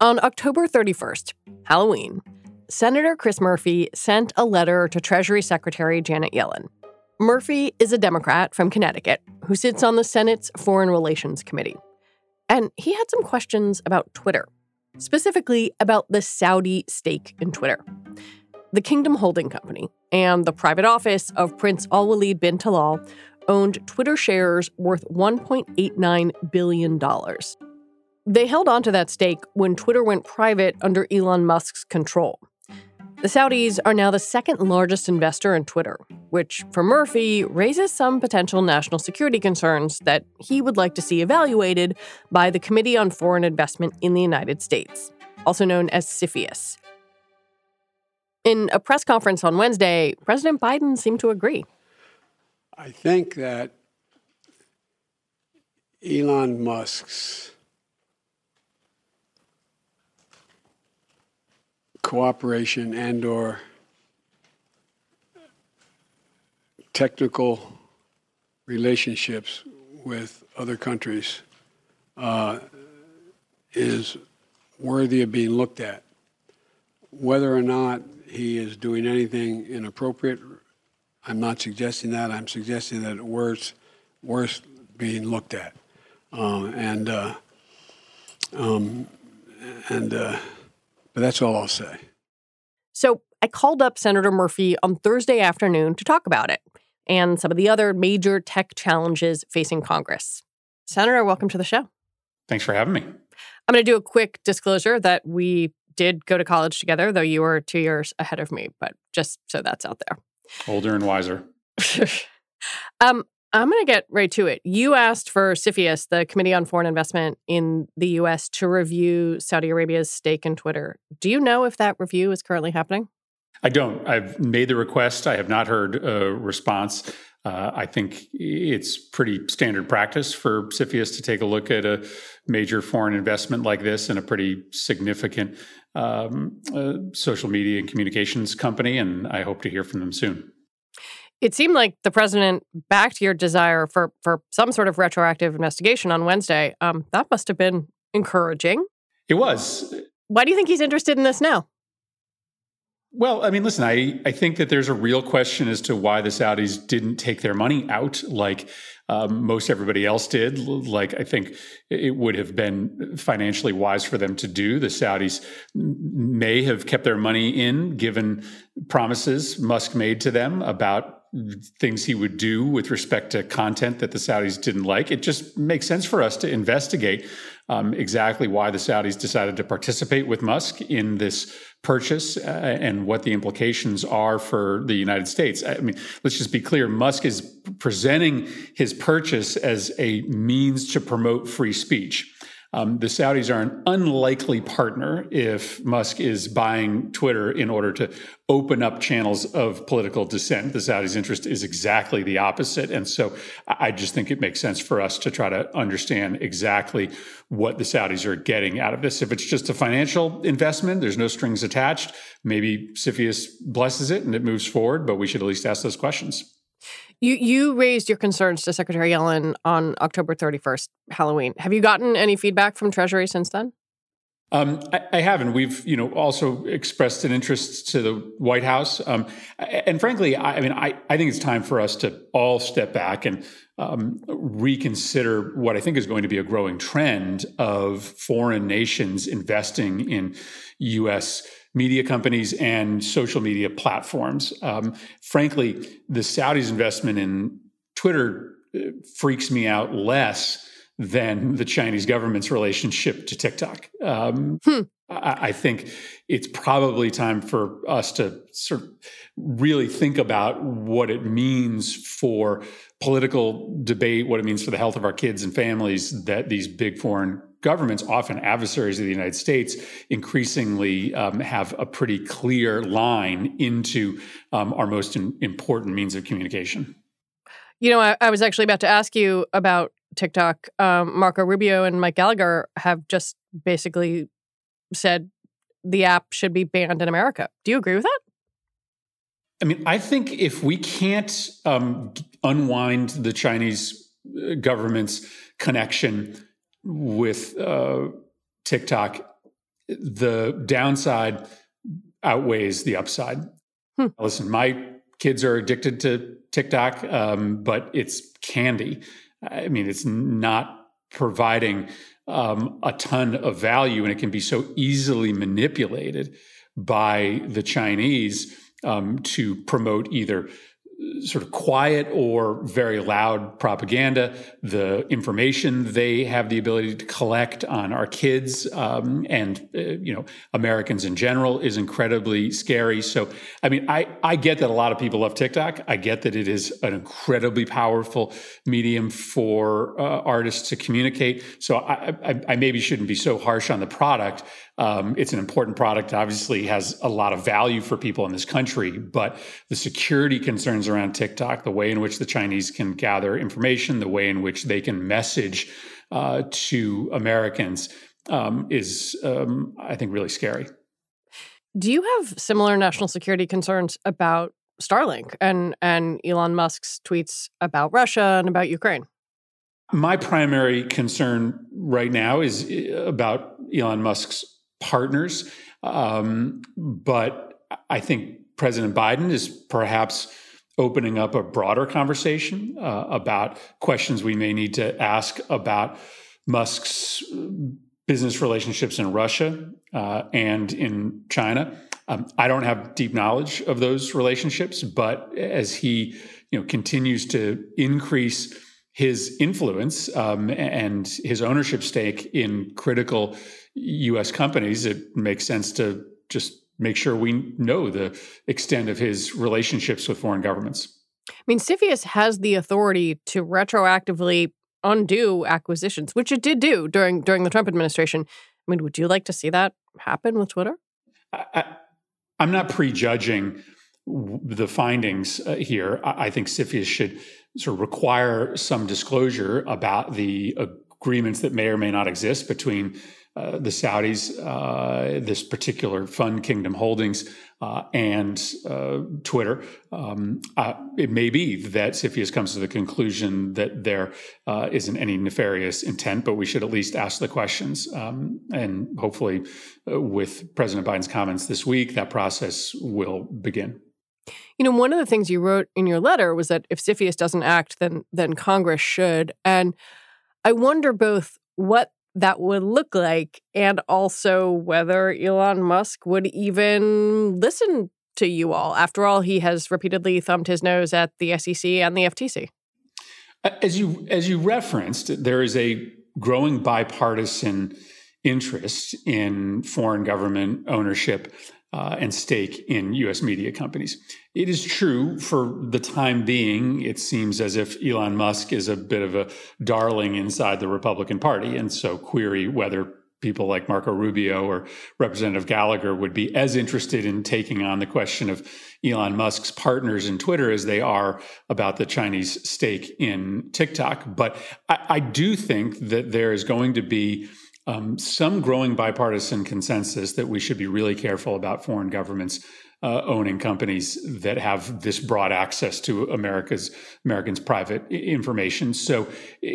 On October 31st, Halloween, Senator Chris Murphy sent a letter to Treasury Secretary Janet Yellen. Murphy is a Democrat from Connecticut who sits on the Senate's Foreign Relations Committee. And he had some questions about Twitter, specifically about the Saudi stake in Twitter. The Kingdom Holding Company and the private office of Prince Al-Walid bin Talal owned Twitter shares worth $1.89 billion. They held onto that stake when Twitter went private under Elon Musk's control. The Saudis are now the second largest investor in Twitter, which, for Murphy, raises some potential national security concerns that he would like to see evaluated by the Committee on Foreign Investment in the United States, also known as CFIUS. In a press conference on Wednesday, President Biden seemed to agree. I think that Elon Musk's cooperation and/or technical relationships with other countries is worthy of being looked at. Whether or not he is doing anything inappropriate, I'm not suggesting that. I'm suggesting that it's worth being looked at. But that's all I'll say. So I called up Senator Murphy on Thursday afternoon to talk about it and some of the other major tech challenges facing Congress. Senator, welcome to the show. Thanks for having me. I'm going to do a quick disclosure that we did go to college together, though you were 2 years ahead of me, but just so that's out there. Older and wiser. I'm going to get right to it. You asked for CFIUS, the Committee on Foreign Investment in the U.S., to review Saudi Arabia's stake in Twitter. Do you know if that review is currently happening? I don't. I've made the request. I have not heard a response. I think it's pretty standard practice for CFIUS to take a look at a major foreign investment like this in a pretty significant social media and communications company, and I hope to hear from them soon. It seemed like the president backed your desire for some sort of retroactive investigation on Wednesday. That must have been encouraging. It was. Why do you think he's interested in this now? Well, I mean, listen, I think that there's a real question as to why the Saudis didn't take their money out like most everybody else did. Like, I think it would have been financially wise for them to do. The Saudis may have kept their money in, given promises Musk made to them about things he would do with respect to content that the Saudis didn't like. It just makes sense for us to investigate exactly why the Saudis decided to participate with Musk in this purchase and what the implications are for the United States. I mean, let's just be clear. Musk is presenting his purchase as a means to promote free speech. The Saudis are an unlikely partner if Musk is buying Twitter in order to open up channels of political dissent. The Saudis' interest is exactly the opposite. And so I just think it makes sense for us to try to understand exactly what the Saudis are getting out of this. If it's just a financial investment, there's no strings attached, maybe CFIUS blesses it and it moves forward, but we should at least ask those questions. You raised your concerns to Secretary Yellen on October 31st, Halloween. Have you gotten any feedback from Treasury since then? I haven't. We've, also expressed an interest to the White House. And frankly, I think it's time for us to all step back and reconsider what I think is going to be a growing trend of foreign nations investing in U.S. media companies and social media platforms. Frankly, the Saudis' investment in Twitter freaks me out less than the Chinese government's relationship to TikTok. I think it's probably time for us to sort of really think about what it means for political debate, what it means for the health of our kids and families, that these big foreign governments, often adversaries of the United States, increasingly have a pretty clear line into our most important means of communication. I was actually about to ask you about TikTok. Marco Rubio and Mike Gallagher have just basically said the app should be banned in America. Do you agree with that? I mean, I think if we can't unwind the Chinese government's connection with TikTok the downside outweighs the upside. Listen, my kids are addicted to TikTok, but it's candy. I mean, it's not providing a ton of value, and it can be so easily manipulated by the Chinese to promote either sort of quiet or very loud propaganda. The information they have the ability to collect on our kids and Americans in general is incredibly scary. So, I mean, I get that a lot of people love TikTok. I get that it is an incredibly powerful medium for artists to communicate. So I maybe shouldn't be so harsh on the product. It's an important product, obviously has a lot of value for people in this country, but the security concerns around TikTok, the way in which the Chinese can gather information, the way in which they can message to Americans is, I think, really scary. Do you have similar national security concerns about Starlink and Elon Musk's tweets about Russia and about Ukraine? My primary concern right now is about Elon Musk's partners. But I think President Biden is perhaps opening up a broader conversation about questions we may need to ask about Musk's business relationships in Russia and in China. I don't have deep knowledge of those relationships, but as he continues to increase his influence and his ownership stake in critical U.S. companies, it makes sense to just make sure we know the extent of his relationships with foreign governments. I mean, CFIUS has the authority to retroactively undo acquisitions, which it did do during the Trump administration. I mean, would you like to see that happen with Twitter? I'm not prejudging the findings here. I think CFIUS should sort of require some disclosure about the agreements that may or may not exist between the Saudis, this particular fund, Kingdom Holdings, and Twitter. It may be that CFIUS comes to the conclusion that there isn't any nefarious intent, but we should at least ask the questions. And hopefully, with President Biden's comments this week, that process will begin. One of the things you wrote in your letter was that if CFIUS doesn't act, then Congress should. And I wonder both what that would look like and also whether Elon Musk would even listen to you all. After all, he has repeatedly thumbed his nose at the SEC and the FTC. As you referenced, there is a growing bipartisan interest in foreign government ownership and stake in U.S. media companies. It is true for the time being, it seems as if Elon Musk is a bit of a darling inside the Republican Party. And so query whether people like Marco Rubio or Representative Gallagher would be as interested in taking on the question of Elon Musk's partners in Twitter as they are about the Chinese stake in TikTok. But I do think that there is going to be some growing bipartisan consensus that we should be really careful about foreign governments owning companies that have this broad access to Americans' private information. So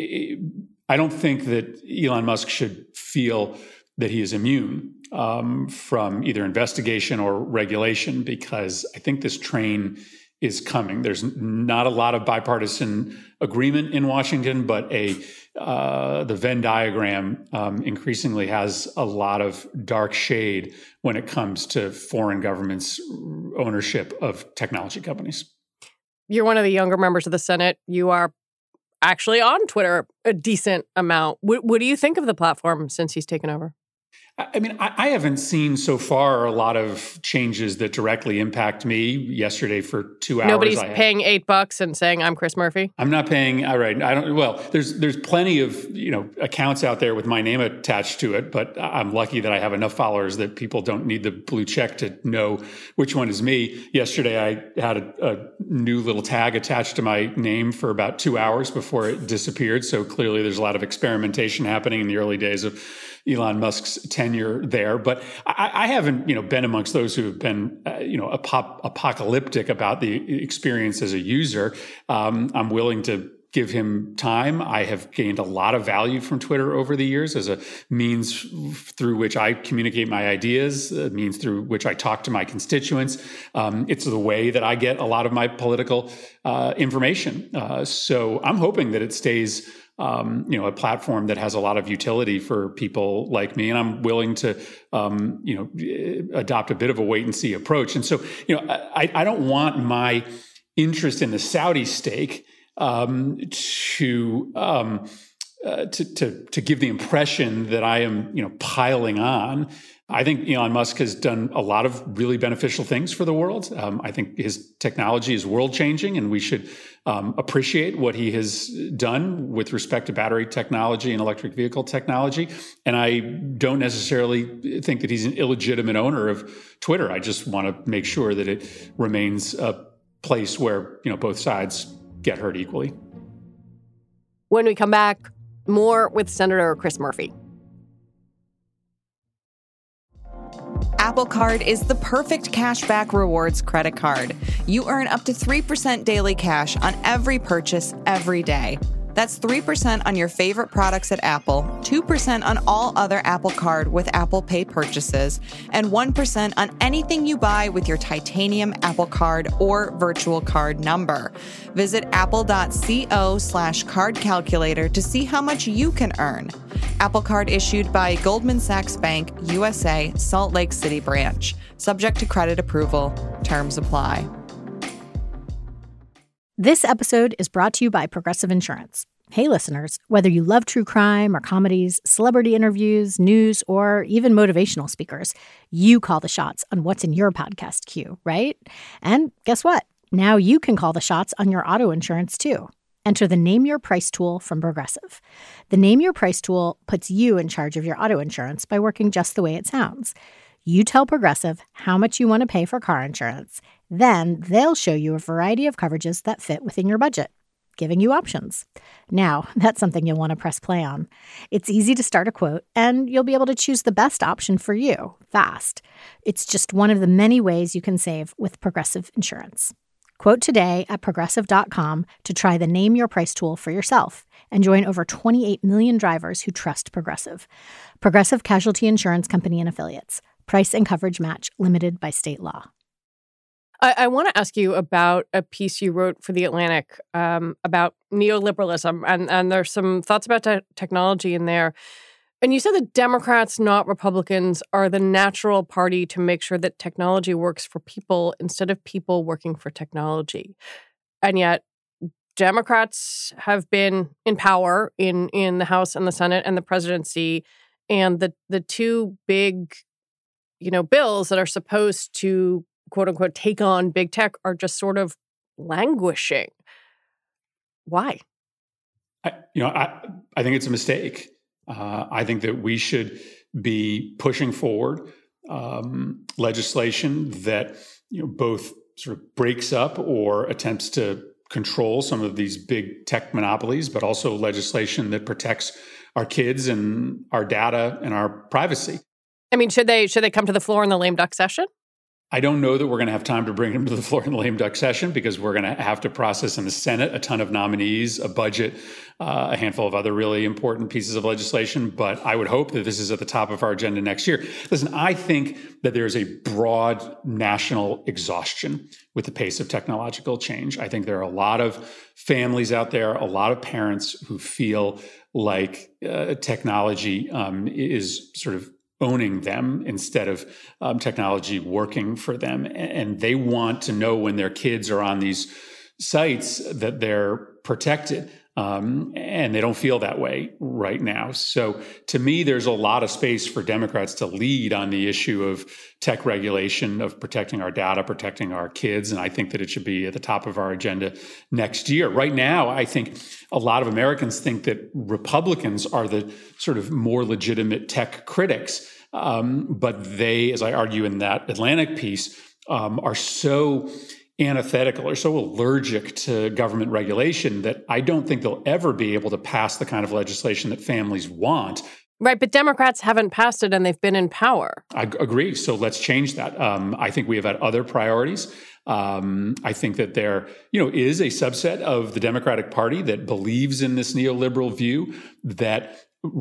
I don't think that Elon Musk should feel that he is immune from either investigation or regulation, because I think this train is coming. There's not a lot of bipartisan agreement in Washington, but the Venn diagram increasingly has a lot of dark shade when it comes to foreign governments' ownership of technology companies. You're one of the younger members of the Senate. You are actually on Twitter a decent amount. What do you think of the platform since he's taken over? I mean, I haven't seen so far a lot of changes that directly impact me. Yesterday for 2 hours, nobody's paying $8 and saying I'm Chris Murphy. I'm not paying. All right, I don't. Well, there's plenty of accounts out there with my name attached to it, but I'm lucky that I have enough followers that people don't need the blue check to know which one is me. Yesterday, I had a new little tag attached to my name for about 2 hours before it disappeared. So clearly, there's a lot of experimentation happening in the early days of Elon Musk's tenure there. But I haven't, been amongst those who have been, apocalyptic about the experience as a user. I'm willing to give him time. I have gained a lot of value from Twitter over the years as a means through which I communicate my ideas, a means through which I talk to my constituents. It's the way that I get a lot of my political information. So I'm hoping that it stays a platform that has a lot of utility for people like me, and I'm willing to, adopt a bit of a wait and see approach. And so, I don't want my interest in the Saudi stake to give the impression that I am, piling on. I think Elon Musk has done a lot of really beneficial things for the world. I think his technology is world-changing, and we should appreciate what he has done with respect to battery technology and electric vehicle technology. And I don't necessarily think that he's an illegitimate owner of Twitter. I just want to make sure that it remains a place where both sides get heard equally. When we come back, more with Senator Chris Murphy. Apple Card is the perfect cashback rewards credit card. You earn up to 3% daily cash on every purchase every day. That's 3% on your favorite products at Apple, 2% on all other Apple Card with Apple Pay purchases, and 1% on anything you buy with your titanium Apple Card or virtual card number. Visit apple.co/card calculator to see how much you can earn. Apple Card issued by Goldman Sachs Bank, USA, Salt Lake City branch. Subject to credit approval. Terms apply. This episode is brought to you by Progressive Insurance. Hey, listeners, whether you love true crime or comedies, celebrity interviews, news, or even motivational speakers, you call the shots on what's in your podcast queue, right? And guess what? Now you can call the shots on your auto insurance, too. Enter the Name Your Price tool from Progressive. The Name Your Price tool puts you in charge of your auto insurance by working just the way it sounds. You tell Progressive how much you want to pay for car insurance. Then they'll show you a variety of coverages that fit within your budget, giving you options. Now, that's something you'll want to press play on. It's easy to start a quote, and you'll be able to choose the best option for you fast. It's just one of the many ways you can save with Progressive Insurance. Quote today at Progressive.com to try the Name Your Price tool for yourself and join over 28 million drivers who trust Progressive. Progressive Casualty Insurance Company and Affiliates. Price and coverage match limited by state law. I want to ask you about a piece you wrote for The Atlantic about neoliberalism, and there's some thoughts about technology in there. And you said that Democrats, not Republicans, are the natural party to make sure that technology works for people instead of people working for technology. And yet, Democrats have been in power in the House and the Senate and the presidency, and the two big bills that are supposed to, quote unquote, take on big tech are just sort of languishing. Why? I think it's a mistake. I think that we should be pushing forward legislation that both sort of breaks up or attempts to control some of these big tech monopolies, but also legislation that protects our kids and our data and our privacy. I mean, should they come to the floor in the lame duck session? I don't know that we're going to have time to bring them to the floor in the lame duck session because we're going to have to process in the Senate a ton of nominees, a budget, a handful of other really important pieces of legislation. But I would hope that this is at the top of our agenda next year. Listen, I think that there's a broad national exhaustion with the pace of technological change. I think there are a lot of families out there, a lot of parents who feel like technology is sort of owning them instead of technology working for them. And they want to know when their kids are on these sites that they're protected. And they don't feel that way right now. So to me, there's a lot of space for Democrats to lead on the issue of tech regulation, of protecting our data, protecting our kids. And I think that it should be at the top of our agenda next year. Right now, I think a lot of Americans think that Republicans are the sort of more legitimate tech critics. But they, as I argue in that Atlantic piece, are so antithetical or so allergic to government regulation that I don't think they'll ever be able to pass the kind of legislation that families want. Right, but Democrats haven't passed it and they've been in power. I agree. So let's change that. I think we have had other priorities. I think that there, is a subset of the Democratic Party that believes in this neoliberal view that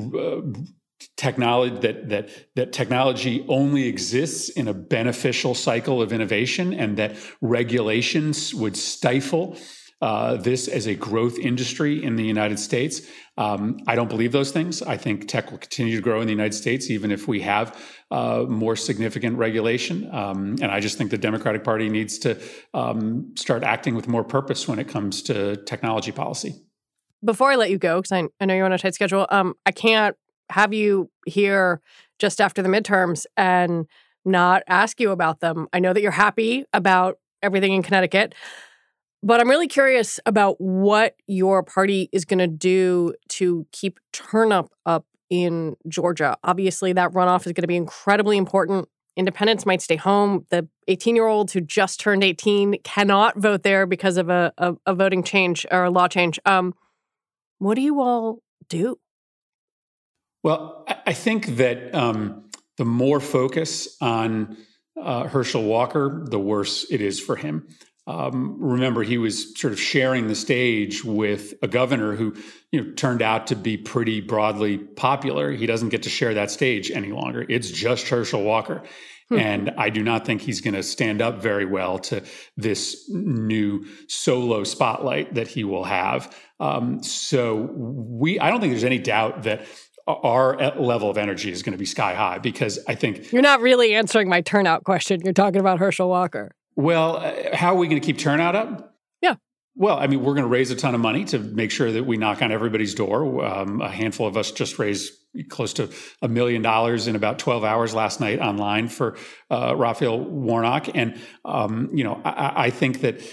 technology only exists in a beneficial cycle of innovation, and that regulations would stifle this as a growth industry in the United States. I don't believe those things. I think tech will continue to grow in the United States, even if we have more significant regulation. And I just think the Democratic Party needs to start acting with more purpose when it comes to technology policy. Before I let you go, because I know you're on a tight schedule, I can't have you here just after the midterms and not ask you about them. I know that you're happy about everything in Connecticut, but I'm really curious about what your party is going to do to keep turnout up in Georgia. Obviously, that runoff is going to be incredibly important. Independents might stay home. The 18-year-olds who just turned 18 cannot vote there because of a voting change or a law change. What do you all do? Well, I think that the more focus on Herschel Walker, the worse it is for him. Remember, he was sort of sharing the stage with a governor who, turned out to be pretty broadly popular. He doesn't get to share that stage any longer. It's just Herschel Walker. And I do not think he's going to stand up very well to this new solo spotlight that he will have. I don't think there's any doubt that our level of energy is going to be sky high, because I think... You're not really answering my turnout question. You're talking about Herschel Walker. Well, how are we going to keep turnout up? Yeah. Well, I mean, we're going to raise a ton of money to make sure that we knock on everybody's door. A handful of us just raised close to $1 million in about 12 hours last night online for Raphael Warnock. And, I think that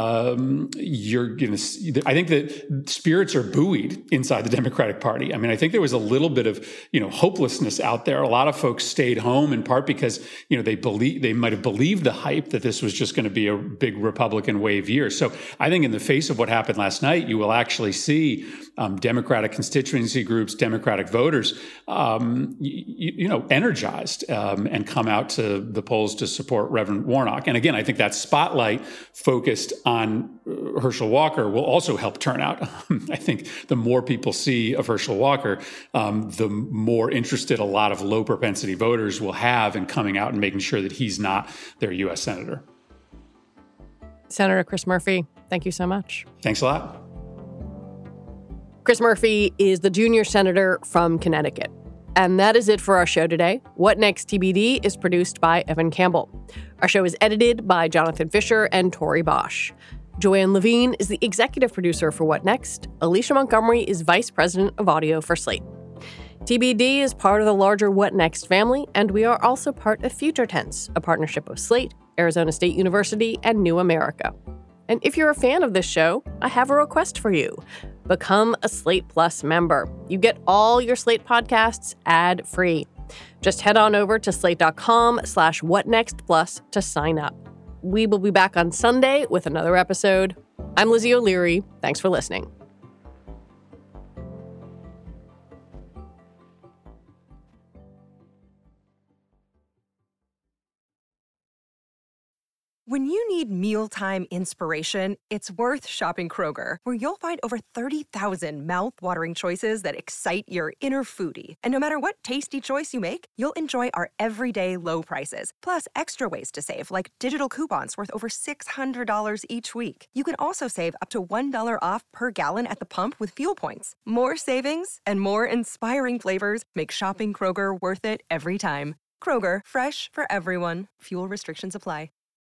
I think that spirits are buoyed inside the Democratic Party. I mean, I think there was a little bit of, hopelessness out there. A lot of folks stayed home in part because, they might have believed the hype that this was just going to be a big Republican wave year. So I think in the face of what happened last night, you will actually see Democratic constituency groups, Democratic voters, energized and come out to the polls to support Reverend Warnock. And again, I think that spotlight focused on Herschel Walker will also help turnout. I think the more people see of Herschel Walker, the more interested a lot of low propensity voters will have in coming out and making sure that he's not their U.S. Senator. Senator Chris Murphy, thank you so much. Thanks a lot. Chris Murphy is the junior senator from Connecticut. And that is it for our show today. What Next TBD is produced by Evan Campbell. Our show is edited by Jonathan Fisher and Tori Bosch. Joanne Levine is the executive producer for What Next. Alicia Montgomery is vice president of audio for Slate. TBD is part of the larger What Next family, and we are also part of Future Tense, a partnership of Slate, Arizona State University, and New America. And if you're a fan of this show, I have a request for you. Become a Slate Plus member. You get all your Slate podcasts ad-free. Just head on over to slate.com/whatnextplus to sign up. We will be back on Sunday with another episode. I'm Lizzie O'Leary. Thanks for listening. When you need mealtime inspiration, it's worth shopping Kroger, where you'll find over 30,000 mouth-watering choices that excite your inner foodie. And no matter what tasty choice you make, you'll enjoy our everyday low prices, plus extra ways to save, like digital coupons worth over $600 each week. You can also save up to $1 off per gallon at the pump with fuel points. More savings and more inspiring flavors make shopping Kroger worth it every time. Kroger, fresh for everyone. Fuel restrictions apply.